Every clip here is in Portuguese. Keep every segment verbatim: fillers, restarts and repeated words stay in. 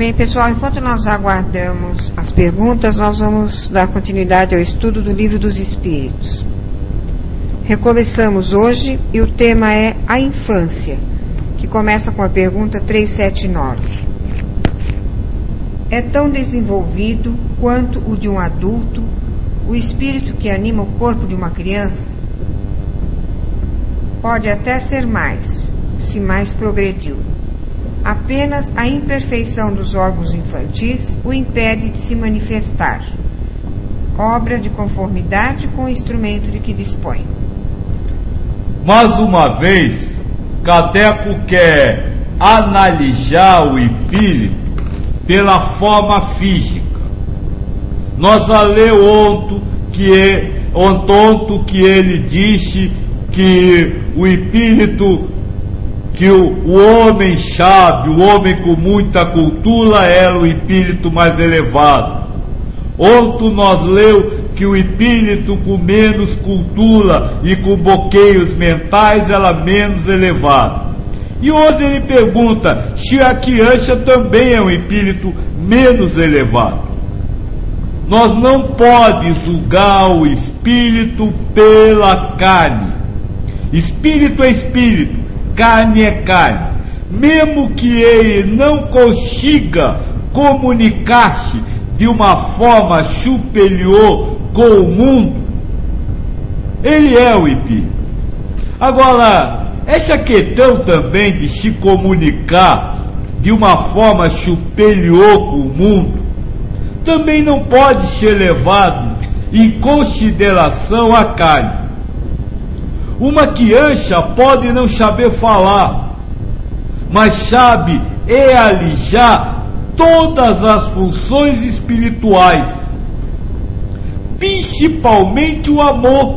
Bem, pessoal, enquanto nós aguardamos as perguntas, nós vamos dar continuidade ao estudo do Livro dos Espíritos. Recomeçamos hoje e o tema é a infância, que começa com a pergunta trezentos e setenta e nove. É tão desenvolvido quanto o de um adulto o espírito que anima o corpo de uma criança? Pode até ser mais, se mais progrediu. Apenas a imperfeição dos órgãos infantis o impede de se manifestar, obra de conformidade com o instrumento de que dispõe. Mais uma vez, Kardec quer analisar o espírito pela forma física. Nós já leu ontem que, ontem que ele disse que o espírito, que o, o homem sábio, o homem com muita cultura era o espírito mais elevado. Ontem nós leu que o espírito com menos cultura e com bloqueios mentais era menos elevado. E hoje ele pergunta se a criança também é um espírito menos elevado. Nós não podemos julgar o espírito pela carne. Espírito é espírito, carne é carne. Mesmo que ele não consiga comunicar-se de uma forma superior com o mundo, ele é o espírito. Agora, essa questão também de se comunicar de uma forma superior com o mundo também não pode ser levado em consideração a carne. Uma criança pode não saber falar, mas sabe realizar todas as funções espirituais, principalmente o amor.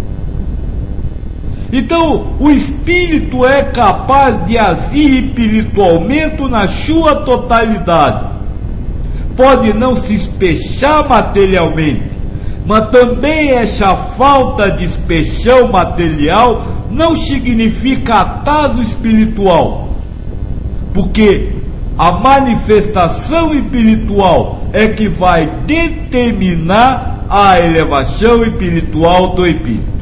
Então, o espírito é capaz de agir espiritualmente na sua totalidade. Pode não se espechar materialmente, mas também essa falta de espechão material não significa atraso espiritual, porque a manifestação espiritual é que vai determinar a elevação espiritual do espírito.